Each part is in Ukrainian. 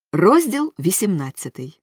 Розділ 18.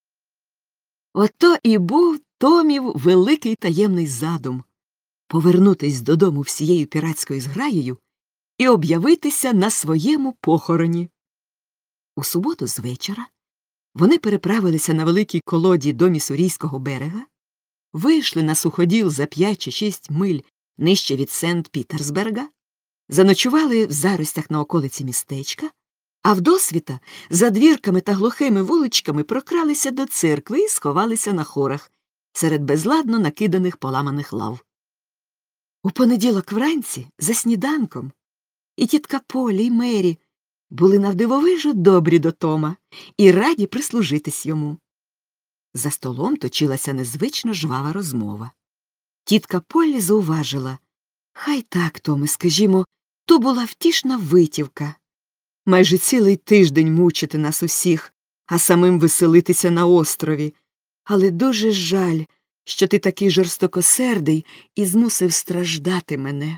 Ото і був Томів великий таємний задум — повернутись додому всією піратською зграєю і об'явитися на своєму похороні. У суботу з вечора вони переправилися на великій колоді до Міссурійського берега, вийшли на суходіл за 5 чи 6 миль нижче від Сент-Пітерсберга, заночували в заростях на околиці містечка, а вдосвіта за двірками та глухими вуличками прокралися до церкви і сховалися на хорах серед безладно накиданих поламаних лав. У понеділок вранці, за сніданком, і тітка Полі, і Мері були навдивовижу добрі до Тома і раді прислужитись йому. За столом точилася незвично жвава розмова. Тітка Полі зауважила: «Хай так, Томе, скажімо, то була втішна витівка. Майже цілий тиждень мучити нас усіх, а самим веселитися на острові. Але дуже жаль, що ти такий жорстокосердий і змусив страждати мене.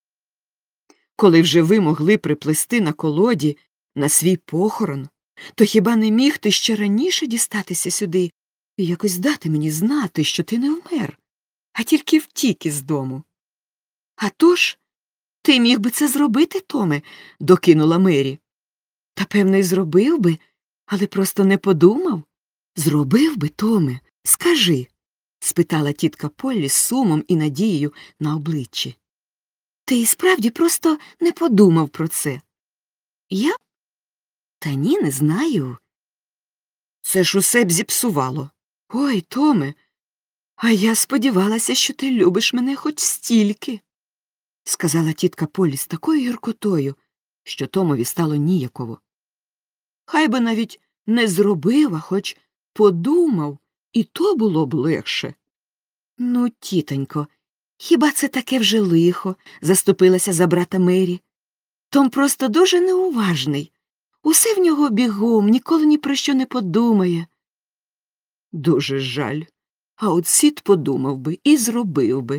Коли вже ви могли приплисти на колоді на свій похорон, то хіба не міг ти ще раніше дістатися сюди і якось дати мені знати, що ти не вмер, а тільки втік із дому?» «А тож, ти міг би це зробити, Томе?» – докинула Мері. «Та, певно, й зробив би, але просто не подумав. Зробив би, Томе, скажи?» – спитала тітка Поллі з сумом і надією на обличчі. «Ти і справді просто не подумав про це?» «Я? Та ні, не знаю. Це ж усе б зіпсувало. Ой, Томе, а я сподівалася, що ти любиш мене хоч стільки», – сказала тітка Поллі з такою гіркотою, що Томові стало ніяково. «Хай би навіть не зробив, а хоч подумав, і то було б легше». «Ну, тітонько, хіба це таке вже лихо?» – заступилася за брата Мері. «Том просто дуже неуважний. Усе в нього бігом, ніколи ні про що не подумає». «Дуже жаль. А от Сід подумав би і зробив би.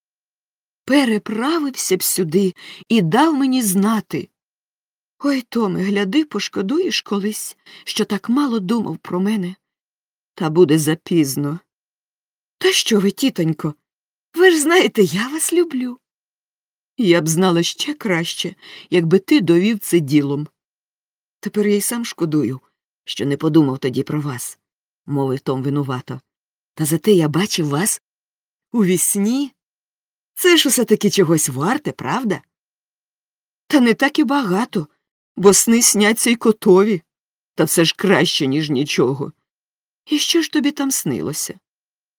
Переправився б сюди і дав мені знати. Ой, Томе, гляди, пошкодуєш колись, що так мало думав про мене. Та буде запізно». «Та що ви, тітонько? Ви ж знаєте, я вас люблю». «Я б знала ще краще, якби ти довів це ділом. Тепер я й сам шкодую, що не подумав тоді про вас», – мовив Том винувато. «Та зате я бачив вас у вісні. Це ж усе-таки чогось варте, правда?» «Та не так і багато, бо сни сняться й котові. Та все ж краще, ніж нічого. І що ж тобі там снилося?»